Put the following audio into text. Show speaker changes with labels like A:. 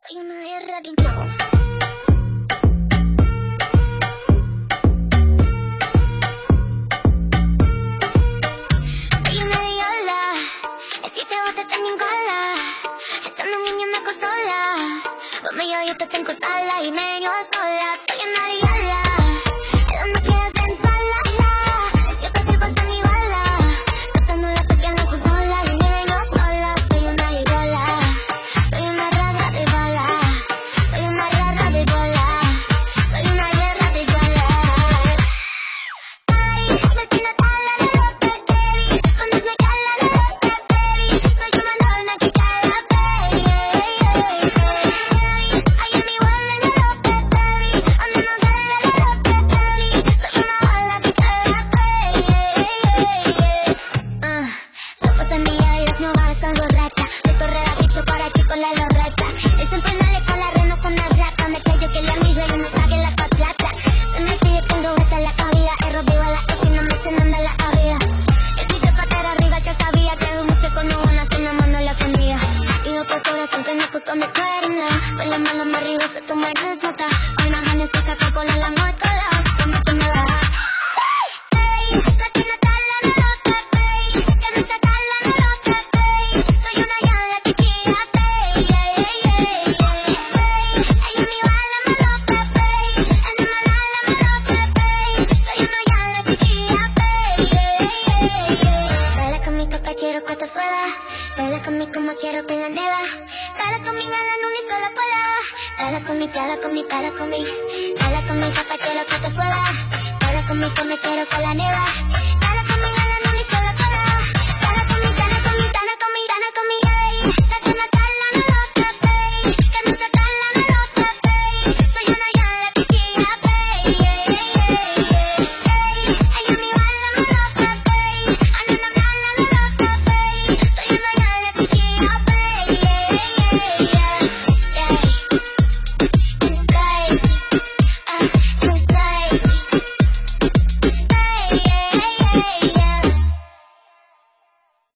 A: Soy una guerra que yo. Soy una diola, es que te gusta estar en cola. Estando niña me consola. Cuando yo te tengo sala y medio sola. Soy una diola, es donde quieras sentarla. Es que te sirvo hasta mi bala. Tratando la pequeña consola y medio sola. Soy una diola, soy una guerra de bola. Soy una guerra de bola. Soy una guerra de bola. Ay, vecina cala la loca, baby. Cuando me cala la loca, baby. Soy una dona que cala, baby. Ay, en mi bola la loca, baby. Cuando no cala la loca, baby. Soy una bola que cala, baby. Sopas en mi aire, no vas a borracha. De torreda dicho para aquí con la lorracha. Es siempre nadie con la reno con la rata. Me callo que la mija y me saque la patlata. Se me pide con robeta la cabida. Erro viva la cocina, me cenando la avida. Que si te pateara arriba ya sabía que hago mucho con una cena mano la comida. Ido por fuera siempre no puedo me cuerna. Pues la mano me arriba se toma el desnota. Hoy no ganes que Coca-Cola la motola. Como que me baja. Ey, la que no cala la loca, ey. Que no se cala la loca, ey. Soy una yola que quiera, ey. Ella es mi bala, me loca, ey. En una lala me loca, ey. Soy una yola que quiera, ey. Baila conmigo que quiero que te fuera. Baila conmigo como quiero que la neva. Baila conmigo en la luna y sola pola. Baila conmigo, baila conmigo, baila conmigo. Baila conmigo que quiero que te fuera. Baila conmigo me quiero que la neva.